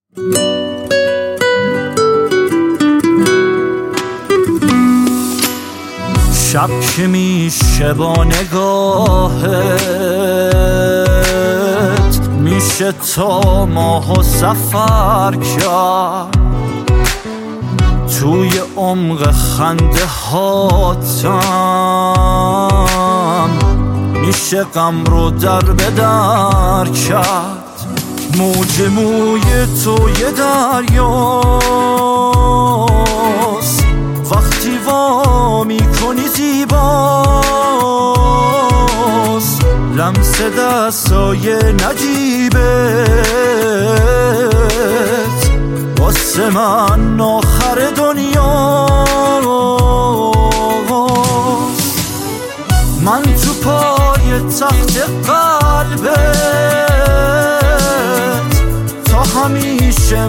شب که میشه با نگاهت میشه تا ماهو سفر کرد، توی عمق خنده هاتم میشه غم رو در به در کرد. موج موی تو یه دریاست، وقتی وا میکنی زیباست، لمس دستای نجیبت واسه من آخر دنیاست. من تو پای تخت قلبت تا همیشه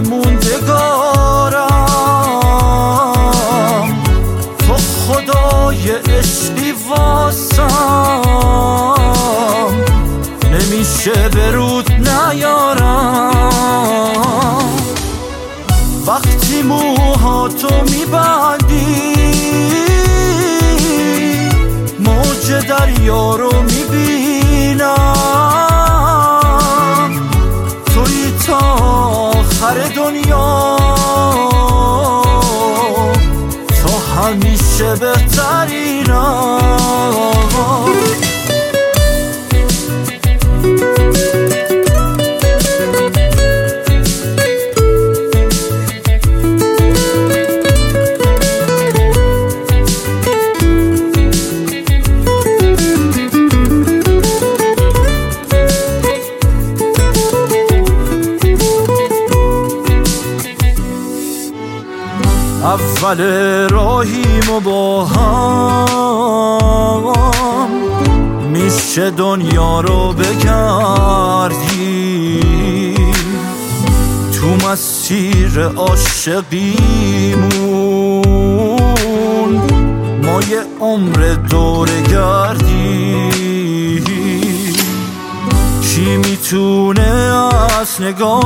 موندگارم، تو خدای عشقی واسم نمیشه برود نیارم. وقتی موهاتو میبندی موج دریا رو میبینم، توی تا آخر دنیا، تو همیشه بهترینم. اول راهیم با هم میشه دنیا رو بگردی، تو مسیر عاشقیمون ما یه عمر دوره گردی. کی میتونه از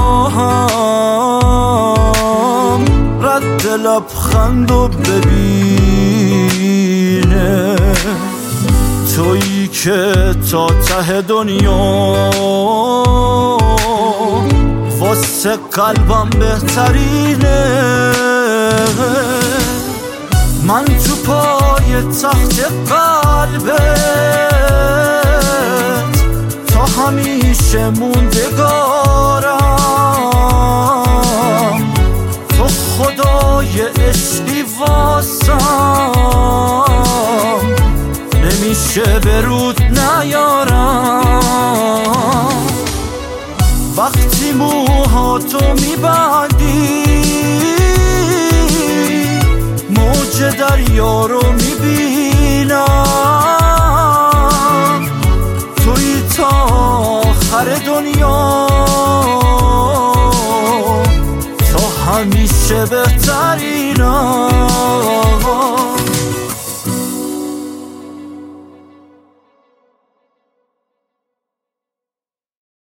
نگاهم رد لبخندو ببینه، تویی که تا ته دنیا واسه قلبم بهترینه. من تو پای تخت قلبت تا همیشه موندگارم، تو خدای عشقی واسم نمیشه برود نیارم. وقتی موهاتو میبندی موج دریا رو میبینم، توی تا آخر دنیا، تو همیشه بهترینم.